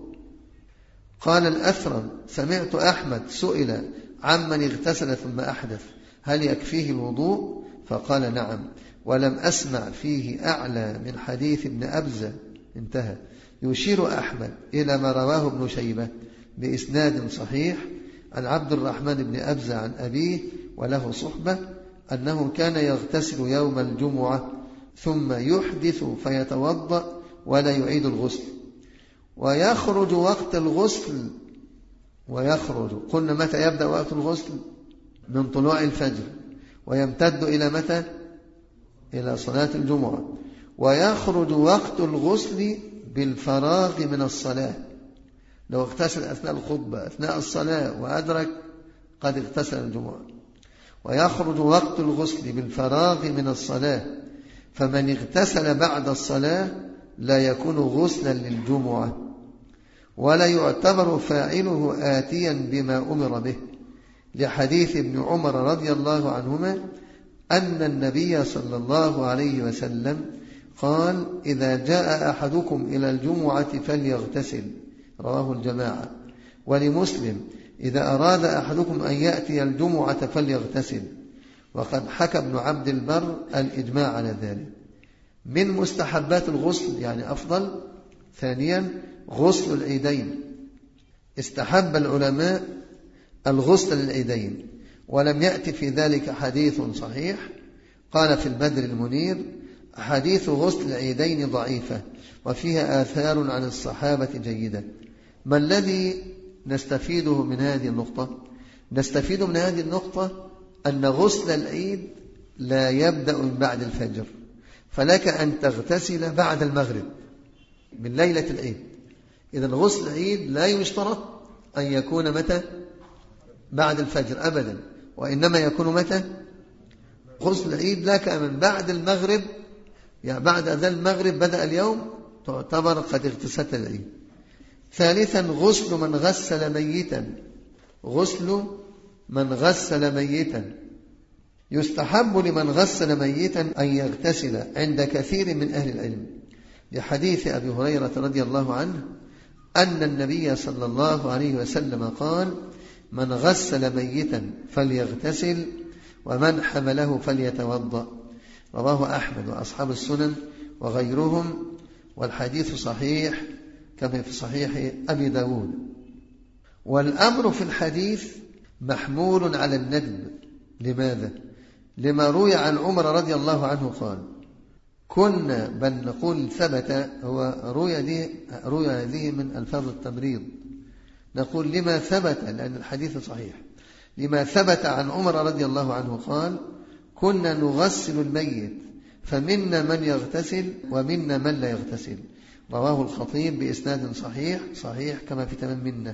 قال الأثرم: سمعت أحمد سئل عمن اغتسل ثم أحدث هل يكفيه الوضوء؟ فقال نعم، ولم أسمع فيه أعلى من حديث ابن أبزة. انتهى. يشير أحمد إلى ما رواه ابن شيبة بإسناد صحيح عن عبد الرحمن بن أبزة عن أبيه وله صحبة أنه كان يغتسل يوم الجمعة ثم يحدث فيتوضأ ولا يعيد الغسل، ويخرج وقت الغسل ويخرج قلنا متى يبدأ وقت الغسل؟ من طلوع الفجر، ويمتد إلى متى؟ إلى صلاة الجمعة. ويخرج وقت الغسل بالفراغ من الصلاة، لو اغتسل أثناء الخطبة أثناء الصلاة وأدرك قد اغتسل الجمعة. ويخرج وقت الغسل بالفراغ من الصلاة، فمن اغتسل بعد الصلاة لا يكون غسلا للجمعة، ولا يعتبر فاعله آتيا بما أمر به، لحديث ابن عمر رضي الله عنهما أن النبي صلى الله عليه وسلم قال: إذا جاء أحدكم إلى الجمعة فليغتسل، رواه الجماعة. ولمسلم: إذا أراد أحدكم أن يأتي الجمعة فليغتسل. وقد حكى ابن عبد البر الإجماع على ذلك. من مستحبات الغسل يعني أفضل. ثانيا غسل العيدين، استحب العلماء الغسل للعيدين، ولم يأتي في ذلك حديث صحيح. قال في البدر المنير: حديث غسل العيدين ضعيفة وفيها آثار عن الصحابة جيدة. ما الذي نستفيده من هذه النقطة؟ نستفيد من هذه النقطة أن غسل العيد لا يبدأ من بعد الفجر، فلك أن تغتسل بعد المغرب من ليلة العيد. إذن غسل العيد لا يشترط أن يكون متى؟ بعد الفجر أبدا، وإنما يكون متى؟ غسل العيد لك من بعد المغرب، يعني بعد أذان المغرب بدأ اليوم تعتبر قد اغتسلت العيد. ثالثا غسل من غسل ميتا، غسل من غسل ميتا يستحب لمن غسل ميتا أن يغتسل عند كثير من أهل العلم، لحديث أبي هريرة رضي الله عنه أن النبي صلى الله عليه وسلم قال: من غسل ميتا فليغتسل ومن حمله فليتوضأ. رواه أحمد وأصحاب السنن وغيرهم، والحديث صحيح كما في صحيح أبي داود. والأمر في الحديث محمول على الندب. لماذا؟ لما روي عن عمر رضي الله عنه قال: كنا بل نقول ثبت، هو روي دي روي هذه من ألفاظ التمريض، نقول لما ثبت لأن الحديث صحيح. لما ثبت عن عمر رضي الله عنه قال: كنا نغسل الميت فمنا من يغتسل ومنا من لا يغتسل. رواه الخطيب بإسناد صحيح صحيح كما في تمام منه.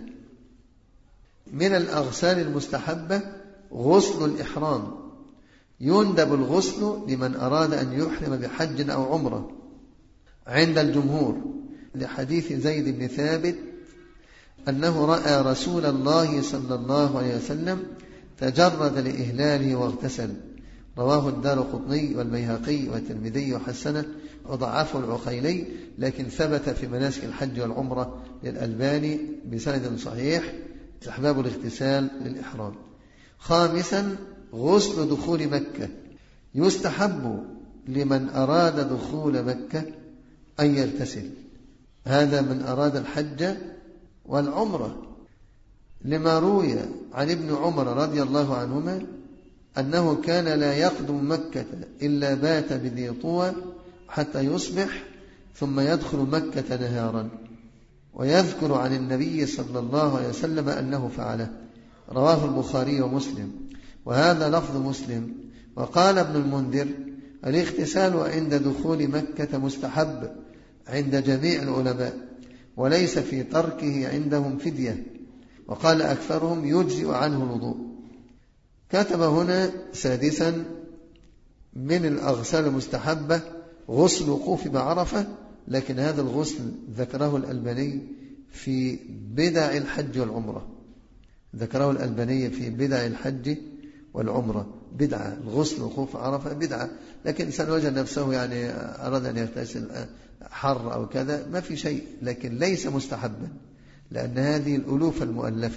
من الأغسال المستحبة غسل الإحرام، يندب الغسل لمن أراد أن يحرم بحج أو عمرة عند الجمهور، لحديث زيد بن ثابت أنه رأى رسول الله صلى الله عليه وسلم تجرد لإهلاله واغتسل. رواه الدارقطني والبيهقي والترمذي وحسنه وضعفه العقيلي، لكن ثبت في مناسك الحج والعمرة للألباني بسند صحيح استحباب الاغتسال للإحرام. خامسا غسل دخول مكة، يستحب لمن أراد دخول مكة أن يغتسل، هذا من أراد الحج والعمرة، لما روي عن ابن عمر رضي الله عنهما أنه كان لا يقدم مكة إلا بات بذي طوى حتى يصبح ثم يدخل مكة نهارا، ويذكر عن النبي صلى الله عليه وسلم أنه فعله. رواه البخاري ومسلم، وهذا لفظ مسلم. وقال ابن المنذر: الاغتسال عند دخول مكة مستحب عند جميع العلماء، وليس في تركه عندهم فدية، وقال أكثرهم يجزئ عنه الوضوء. كتب هنا سادسا من الأغسال المستحبة غسل وقوف بعرفة، لكن هذا الغسل ذكره الألباني في بدع الحج والعمرة، ذكره الألباني في بدع الحج والعمرة بدعة. الغسل وقوف عرفة بدعة، لكن إنسان وجد نفسه يعني أراد أن يغتسل حر أو كذا ما في شيء، لكن ليس مستحبا، لأن هذه الألوف المؤلفة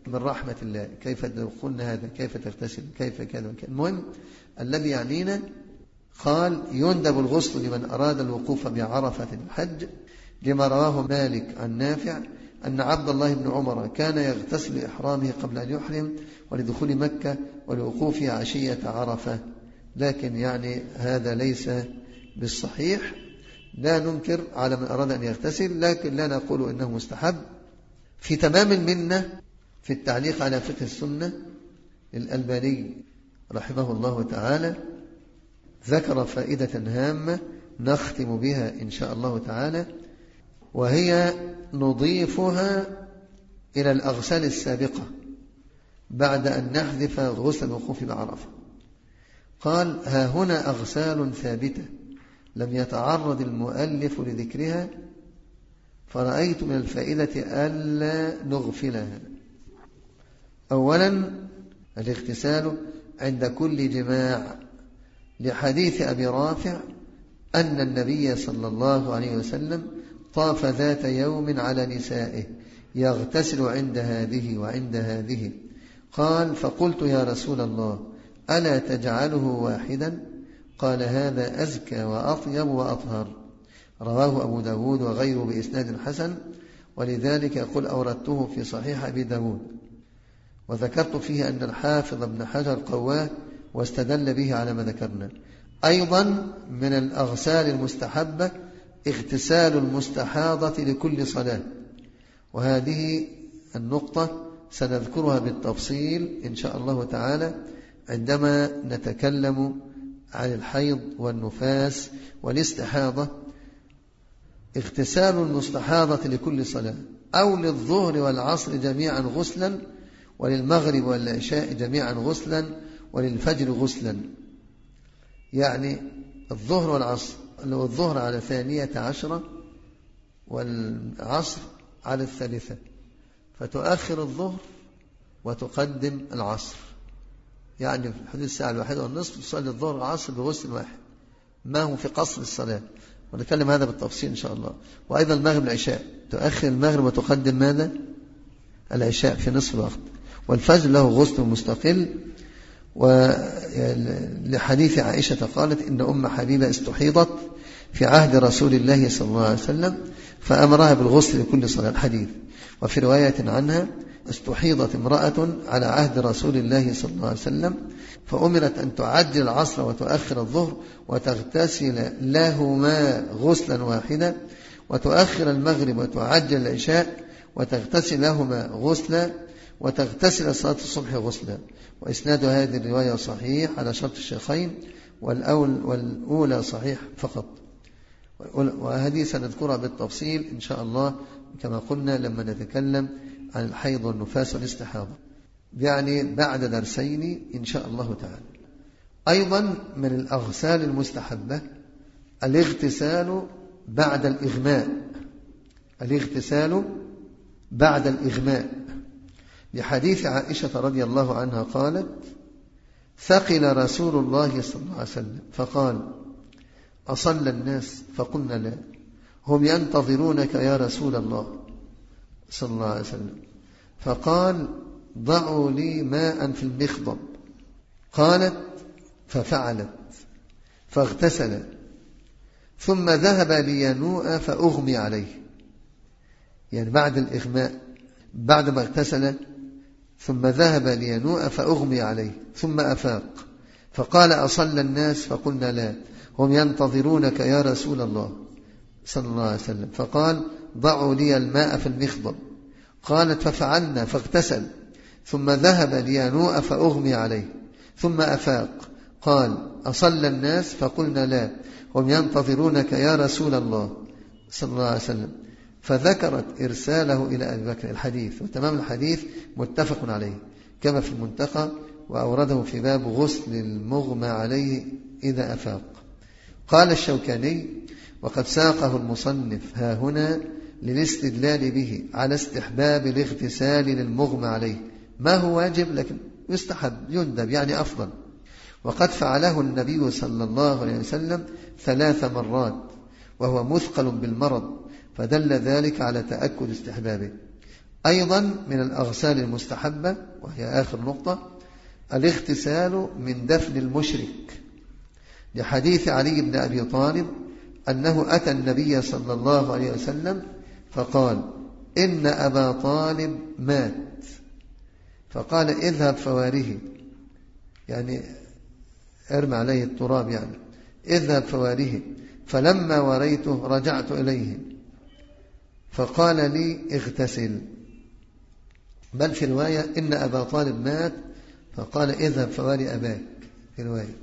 من رحمة الله، كيف تدخلن هذا، كيف تغتسل، كيف كذا وكذا. المهم الذي يعنينا قال يندب الغسل لمن أراد الوقوف بعرفة الحج، لما رواه مالك عن نافع أن عبد الله بن عمر كان يغتسل إحرامه قبل أن يحرم ولدخول مكة ولوقوفه عشية عرفة. لكن يعني هذا ليس بالصحيح، لا ننكر على من أراد أن يغتسل، لكن لا نقول إنه مستحب. في تمام المنة في التعليق على فقه السنة الألباني رحمه الله تعالى ذكر فائدة هامة نختم بها إن شاء الله تعالى، وهي نضيفها إلى الأغسال السابقة بعد أن نحذف غسل الوقوف بعرفة. قال ها هنا أغسال ثابتة لم يتعرض المؤلف لذكرها، فرأيت من الفائدة ألا نغفلها. أولا الاغتسال عند كل جماع، لحديث أبي رافع أن النبي صلى الله عليه وسلم طاف ذات يوم على نسائه يغتسل عند هذه وعند هذه. قال فقلت يا رسول الله ألا تجعله واحدا؟ قال هذا أزكى وأطيب وأطهر. رواه أبو داود وغيره بإسناد حسن، ولذلك يقول أوردته في صحيح أبي داود، وذكرت فيه أن الحافظ ابن حجر قواه واستدل به على ما ذكرنا. أيضا من الأغسال المستحبة اغتسال المستحاضة لكل صلاة، وهذه النقطة سنذكرها بالتفصيل إن شاء الله تعالى عندما نتكلم عن الحيض والنفاس والاستحاضة. اغتسال المستحاضة لكل صلاة، أو للظهر والعصر جميعا غسلا، وللمغرب والعشاء جميعا غسلا، وللفجر غسلا. يعني الظهر والعصر، لو الظهر على ثانية عشرة والعصر على الثالثة، فتؤخر الظهر وتقدم العصر، يعني في حدود الساعة الواحدة والنصف تصلي الظهر والعصر بغسل واحد، ما هو في قصر الصلاة، ونتكلم هذا بالتفصيل إن شاء الله. وأيضا المغرب والعشاء تؤخر المغرب وتقدم ماذا؟ العشاء في نصف الوقت. والفجر له غسل مستقل، ولحديث عائشة قالت إن أم حبيبة استحيضت في عهد رسول الله صلى الله عليه وسلم فأمرها بالغسل لكل صلاة، الحديث. وفي رواية عنها استحيضت امرأة على عهد رسول الله صلى الله عليه وسلم فأمرت أن تعجل العصر وتؤخر الظهر وتغتسل لهما غسلا واحدا، وتؤخر المغرب وتعجل العشاء وتغتسل لهما غسلا، وتغتسل صلاة الصبح غسلا. وإسناد هذه الرواية صحيح على شرط الشيخين، والأول والأولى صحيح فقط، وهذه سنذكرها بالتفصيل إن شاء الله كما قلنا لما نتكلم عن الحيض والنفاس والاستحاضة، يعني بعد درسين إن شاء الله تعالى. أيضا من الأغسال المستحبة الاغتسال بعد الإغماء، الاغتسال بعد الإغماء، لحديث عائشة رضي الله عنها قالت ثقل رسول الله صلى الله عليه وسلم فقال أصلى الناس؟ فقلنا لا، هم ينتظرونك يا رسول الله صلى الله عليه وسلم. فقال ضعوا لي ماء في المخضب. قالت ففعلت فاغتسل، ثم ذهب لينوء فأغمي عليه، يعني بعد الإغماء، بعد ما اغتسل ثم ذهب لينوء فأغمي عليه ثم أفاق. فقال أصلى الناس؟ فقلنا لا، هم ينتظرونك يا رسول الله صلى الله عليه وسلم. فقال ضعوا لي الماء في المخضب. قالت ففعلنا فاغتسل، ثم ذهب لينوء فأغمي عليه ثم أفاق. قال أصلى الناس؟ فقلنا لا، هم ينتظرونك يا رسول الله صلى الله عليه وسلم. فذكرت إرساله إلى أبي بكر الحديث، وتمام الحديث متفق عليه كما في المنتقى، وأورده في باب غسل المغمى عليه إذا أفاق. قال الشوكاني وقد ساقه المصنف ها هنا للاستدلال به على استحباب الاغتسال للمغمى عليه، ما هو واجب لكن يستحب يندب يعني أفضل، وقد فعله النبي صلى الله عليه وسلم ثلاث مرات وهو مثقل بالمرض، فدل ذلك على تأكد استحبابه. أيضا من الأغسال المستحبة، وهي آخر نقطة، الاغتسال من دفن المشرك، لحديث علي بن أبي طالب أنه أتى النبي صلى الله عليه وسلم فقال: إن أبا طالب مات. فقال: اذهب فواره، يعني ارمى عليه التراب، يعني اذهب فواره. فلما وريته رجعت إليه فقال لي: اغتسل. بل في رواية: إن أبا طالب مات، فقال: اذهب فواري أباك، في رواية.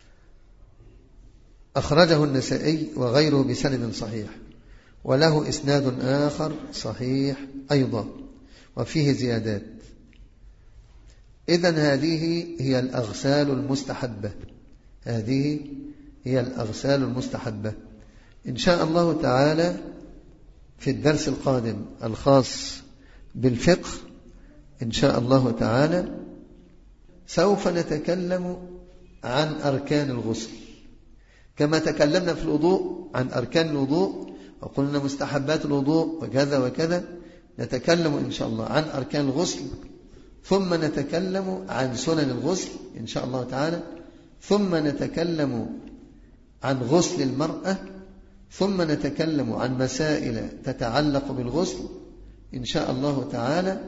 أخرجه النسائي وغيره بسند صحيح، وله إسناد آخر صحيح أيضا وفيه زيادات. إذن هذه هي الأغسال المستحبة، هذه هي الأغسال المستحبة. إن شاء الله تعالى في الدرس القادم الخاص بالفقه إن شاء الله تعالى سوف نتكلم عن أركان الغسل، كما تكلمنا في الوضوء عن أركان الوضوء وقلنا مستحبات الوضوء وكذا وكذا. نتكلم إن شاء الله عن أركان الغسل، ثم نتكلم عن سنن الغسل إن شاء الله تعالى، ثم نتكلم عن غسل المرأة، ثم نتكلم عن مسائل تتعلق بالغسل إن شاء الله تعالى،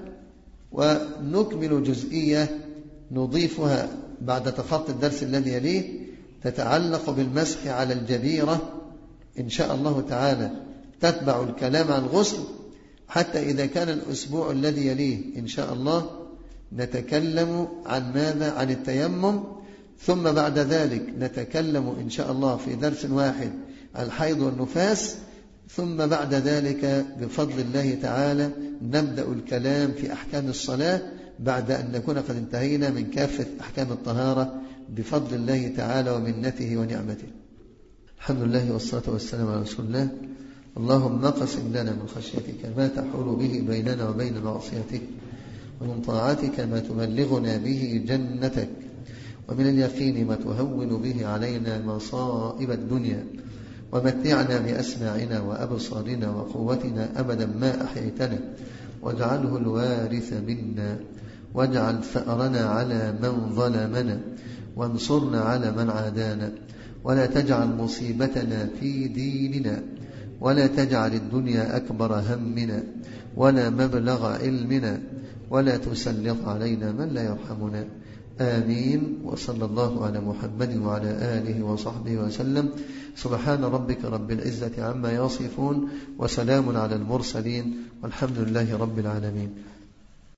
ونكمل جزئية نضيفها بعد تخطي الدرس الذي يليه تتعلق بالمسح على الجبيرة إن شاء الله تعالى، تتبع الكلام عن الغسل، حتى إذا كان الأسبوع الذي يليه إن شاء الله نتكلم عن ماذا؟ عن التيمم، ثم بعد ذلك نتكلم إن شاء الله في درس واحد الحيض والنفاس، ثم بعد ذلك بفضل الله تعالى نبدأ الكلام في أحكام الصلاة بعد أن نكون قد انتهينا من كافة أحكام الطهارة بفضل الله تعالى ومنته ونعمته. الحمد لله والصلاة والسلام على رسول الله. اللهم اقسم لنا من خشيتك ما تحول به بيننا وبين معصيتك، ومن طاعتك ما تبلغنا به جنتك، ومن اليقين ما تهون به علينا مصائب الدنيا، ومتعنا بأسماعنا وأبصارنا وقوتنا أبدا ما أحييتنا، واجعله الوارث منا، واجعل ثأرنا على من ظلمنا، وانصرنا على من عادانا، ولا تجعل مصيبتنا في ديننا، ولا تجعل الدنيا أكبر همنا ولا مبلغ علمنا، ولا تسلط علينا من لا يرحمنا. آمين. وصلى الله على محمد وعلى آله وصحبه وسلم. سبحان ربك رب العزة عما يصفون، وسلام على المرسلين، والحمد لله رب العالمين.